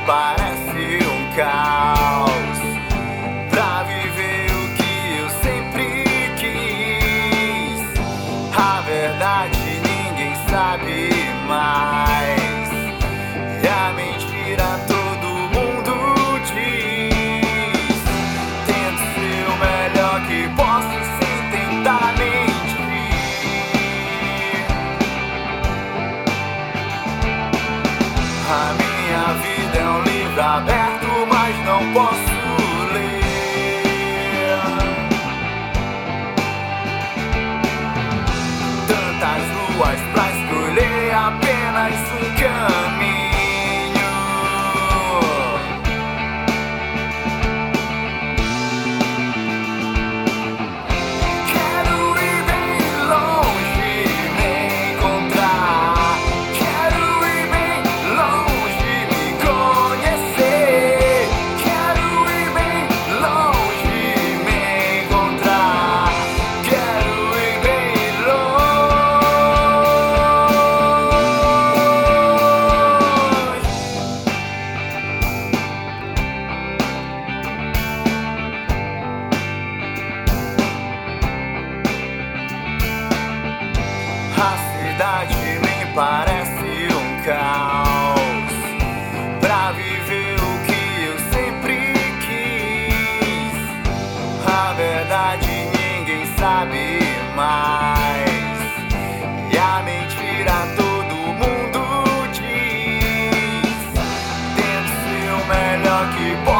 parece um caos. Pra viver o que eu sempre quis, a verdade ninguém sabe mais, e a mentira todo mundo diz. Tento ser o melhor que posso sem tentar mentir. A minha vida é um livro aberto, mas não posso ler. Tantas ruas pra escolher, apenas um caminho. Quero ir bem longe, me encontrar. Quero ir bem longe, me conhecer. Quero ir bem longe, me encontrar. Quero ir bem longe. A cidade me parece um caos. Pra viver o que eu sempre quis, a verdade ninguém sabe mais, e a mentira todo mundo diz. Tento ser o melhor que posso